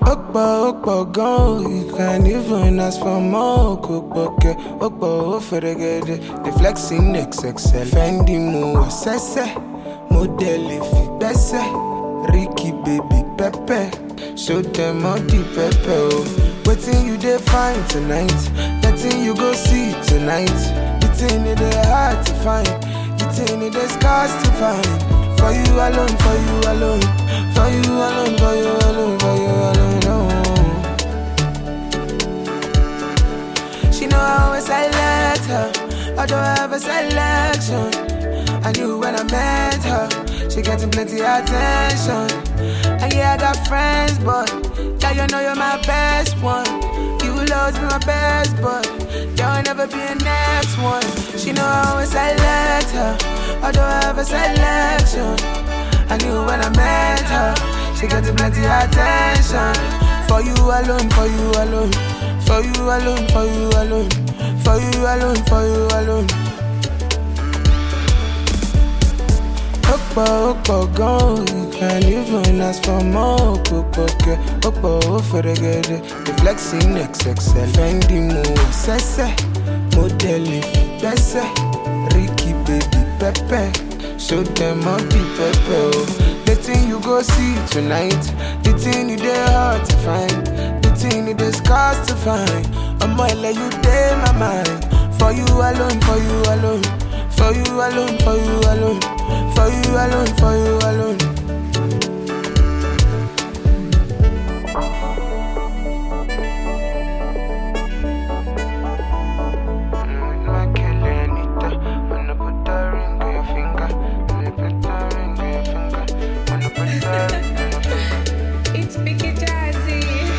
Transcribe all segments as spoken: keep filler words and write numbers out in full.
Okpa, okpa, go. You can't even ask for more. Okpa, okpa, for the good. The flexing X X L. Fendi mo assesse. Model if it best. Ricky baby Pepe. Show them all the Pepe. Waiting you they find tonight. Letting you go see tonight. The thing it is hard to find. The thing it is scars to find. For you alone, for you alone. For you alone, for you alone, for you alone. She know I always select her. I don't have a selection. I knew when I met her. She getting plenty attention. And yeah, I got friends, but yeah, you know you're my best one. You will always be my best, but there'll never be a next one. She know I always select her. I don't have a selection. I knew when I met her. She getting plenty attention. For you alone, for you alone. For you alone, for you alone. For you alone, for you alone. Okpa, okpa, go. You can't even ask for more. Okpa, okpa, for the good. The flexing X X L. Fendi mo assesse. Model if it best. Ricky baby Pepe. Show them all the Pepe. The thing you go see tonight. The thing you dey hard to find. The thing you dey scars to find. I'ma let you day my mind. For you alone, for you alone. For you alone, for you alone. For you alone, for you alone. It's Vicky Jazzy.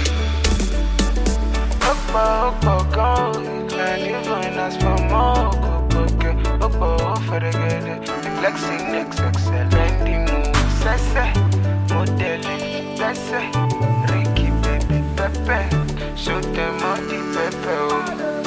Okpa, okpa, go. You can't even ask for more. Okpa, okpa, for the good. The flexing X X L. Fendi mo assesse. Model if best. Ricky baby Pepe. Show them all the Pepe.